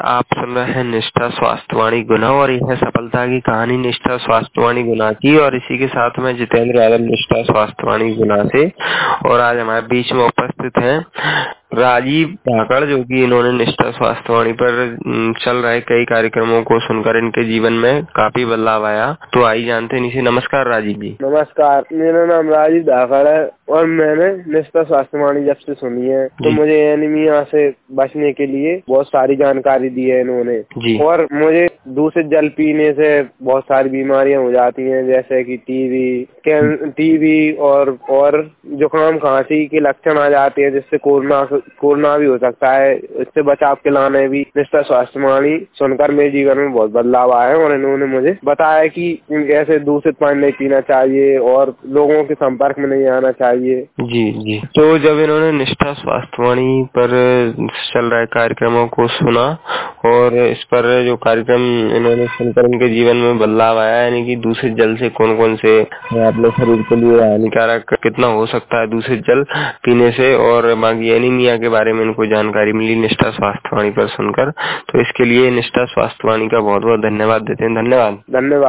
आप सुन रहे हैं निष्ठा स्वास्थ्यवाणी गुना और यह सफलता की कहानी निष्ठा स्वास्थ्यवाणी गुना की। और इसी के साथ में जितेंद्र यादव निष्ठा स्वास्थ्यवाणी गुना से। और आज हमारे बीच में उपस्थित हैं राजीव धाकड़, जो कि इन्होंने निष्ठा स्वास्थ्यवाणी पर चल रहे कई कार्यक्रमों को सुनकर इनके जीवन में काफी बदलाव आया। तो आइए जानते हैं इनसे। नमस्कार राजीव जी। नमस्कार, मेरा नाम राजीव धाकड़ है और मैंने निष्ठा स्वास्थ्यवाणी जब से सुनी है तो मुझे एनीमिया से बचने के लिए बहुत सारी जानकारी दी है इन्होंने जी। और मुझे दूषित जल पीने से बहुत सारी बीमारियां हो जाती हैं, जैसे कि टीबी और जुकाम खांसी के लक्षण आ जाते हैं, जिससे कोरोना भी हो सकता है। इससे बचाव के लाने भी निष्ठा स्वास्थ्यवाणी सुनकर मेरे जीवन में बहुत बदलाव आया है। और इन्होंने मुझे बताया कि ऐसे दूषित पानी नहीं पीना चाहिए और लोगों के संपर्क में नहीं आना चाहिए। जी। तो जब इन्होंने निष्ठा स्वास्थ्यवाणी पर चल रहे कार्यक्रमों को सुना और इस पर जो कार्यक्रम इन्होंने सुनकर इनके जीवन में बदलाव आया, यानी कि दूषित जल से कौन कौन से अपने शरीर के लिए हानिकारक कितना हो सकता है दूषित जल पीने से, और बाकी एनीमिया के बारे में इनको जानकारी मिली निष्ठा स्वास्थ्यवाणी पर सुनकर। तो इसके लिए निष्ठा स्वास्थ्यवाणी का बहुत बहुत धन्यवाद देते हैं। धन्यवाद।